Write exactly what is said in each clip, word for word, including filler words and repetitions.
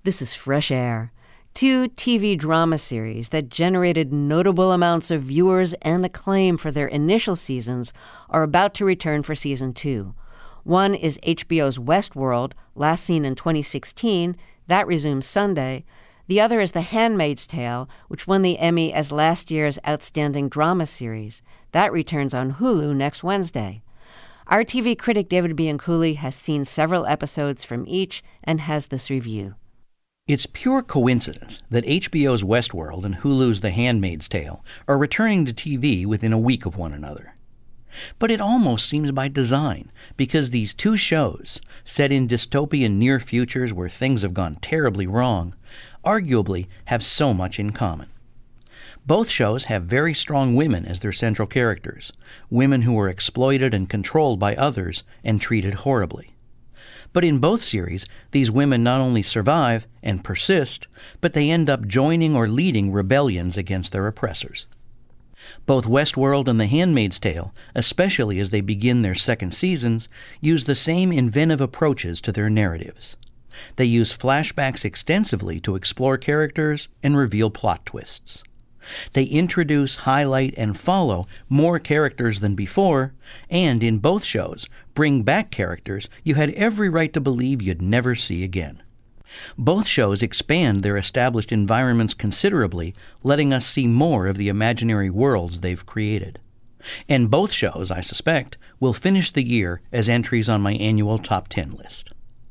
This is Fresh Air, two T V drama series that generated notable amounts of viewers and acclaim for their initial seasons are about to return for season two. One is H B O's Westworld, last seen in twenty sixteen. That resumes Sunday. The other is The Handmaid's Tale, which won the Emmy as last year's Outstanding Drama Series. That returns on Hulu next Wednesday. Our T V critic David Bianculli has seen several episodes from each and has this review. It's pure coincidence that H B O's Westworld and Hulu's The Handmaid's Tale are returning to T V within a week of one another. But it almost seems by design, because these two shows, set in dystopian near futures where things have gone terribly wrong, arguably have so much in common. Both shows have very strong women as their central characters, women who are exploited and controlled by others and treated horribly. But in both series, these women not only survive and persist, but they end up joining or leading rebellions against their oppressors. Both Westworld and The Handmaid's Tale, especially as they begin their second seasons, use the same inventive approaches to their narratives. They use flashbacks extensively to explore characters and reveal plot twists. They introduce, highlight, and follow more characters than before, and in both shows, bring back characters you had every right to believe you'd never see again. Both shows expand their established environments considerably, letting us see more of the imaginary worlds they've created. And both shows, I suspect, will finish the year as entries on my annual top ten list.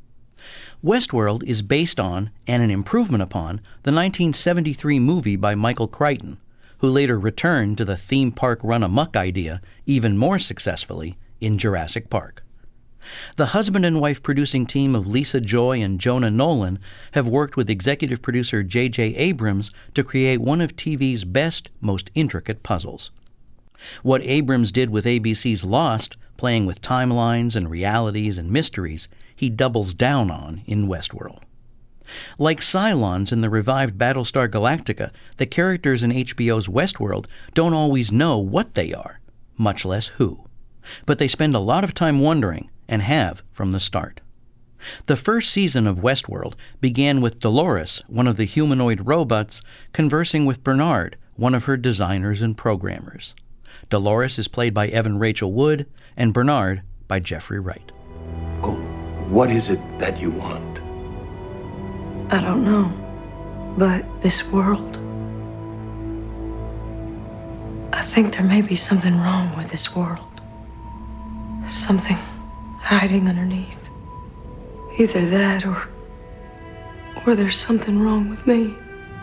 Westworld is based on, and an improvement upon, the nineteen seventy-three movie by Michael Crichton, who later returned to the theme park run-amok idea even more successfully in Jurassic Park. The husband and wife producing team of Lisa Joy and Jonah Nolan have worked with executive producer J J Abrams to create one of T V's best, most intricate puzzles. What Abrams did with A B C's Lost, playing with timelines and realities and mysteries, he doubles down on in Westworld. Like Cylons in the revived Battlestar Galactica, the characters in H B O's Westworld don't always know what they are, much less who. But they spend a lot of time wondering, and have from the start. The first season of Westworld began with Dolores, one of the humanoid robots, conversing with Bernard, one of her designers and programmers. Dolores is played by Evan Rachel Wood, and Bernard by Jeffrey Wright. Well, what is it that you want? I don't know, but this world, I think there may be something wrong with this world. Something hiding underneath. Either that or, or there's something wrong with me.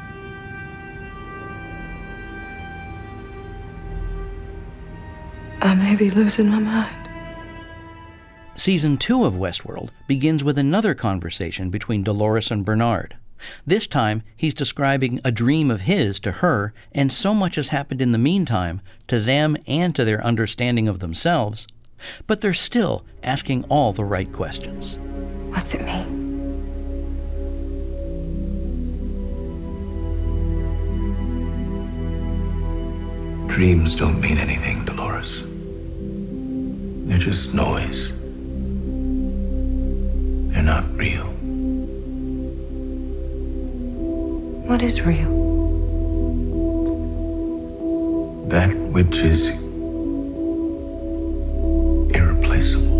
I may be losing my mind. Season two of Westworld begins with another conversation between Dolores and Bernard. This time, he's describing a dream of his to her, and so much has happened in the meantime to them and to their understanding of themselves. But they're still asking all the right questions. What's it mean? Dreams don't mean anything, Dolores. They're just noise. They're not real. What is real? That which is irreplaceable.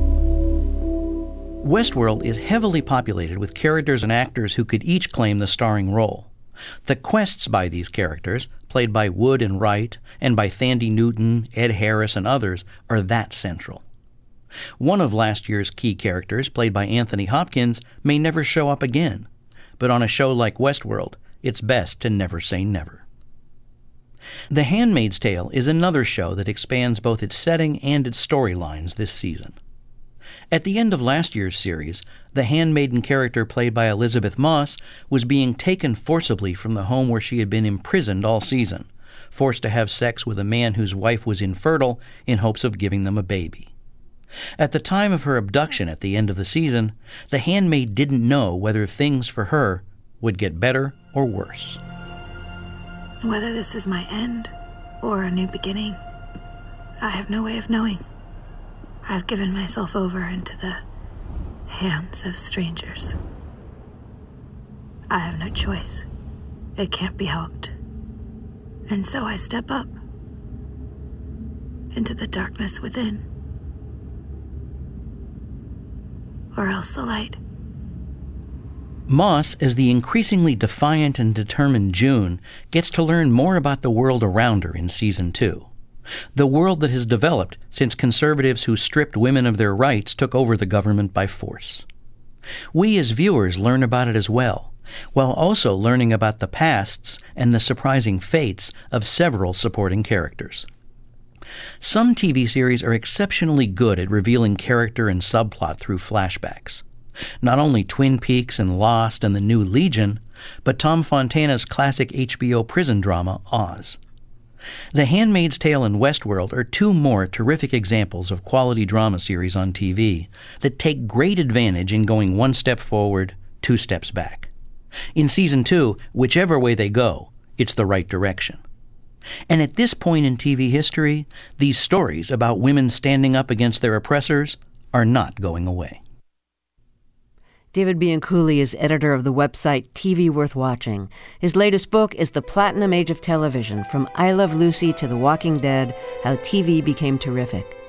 Westworld is heavily populated with characters and actors who could each claim the starring role. The quests by these characters, played by Wood and Wright, and by Thandie Newton, Ed Harris, and others, are that central. One of last year's key characters, played by Anthony Hopkins, may never show up again. But on a show like Westworld, it's best to never say never. The Handmaid's Tale is another show that expands both its setting and its storylines this season. At the end of last year's series, the handmaiden character played by Elizabeth Moss was being taken forcibly from the home where she had been imprisoned all season, forced to have sex with a man whose wife was infertile in hopes of giving them a baby. At the time of her abduction at the end of the season, the handmaid didn't know whether things for her would get better or worse. Whether this is my end or a new beginning, I have no way of knowing. I've given myself over into the hands of strangers. I have no choice. It can't be helped. And so I step up into the darkness within. Or else the light. Moss, as the increasingly defiant and determined June, gets to learn more about the world around her in season two. The world that has developed since conservatives who stripped women of their rights took over the government by force. We as viewers learn about it as well, while also learning about the pasts and the surprising fates of several supporting characters. Some T V series are exceptionally good at revealing character and subplot through flashbacks. Not only Twin Peaks and Lost and The New Legion, but Tom Fontana's classic H B O prison drama, Oz. The Handmaid's Tale and Westworld are two more terrific examples of quality drama series on T V that take great advantage in going one step forward, two steps back. In season two, whichever way they go, it's the right direction. And at this point in T V history, these stories about women standing up against their oppressors are not going away. David Bianculli is editor of the website T V Worth Watching. His latest book is The Platinum Age of Television, From I Love Lucy to The Walking Dead, How T V Became Terrific.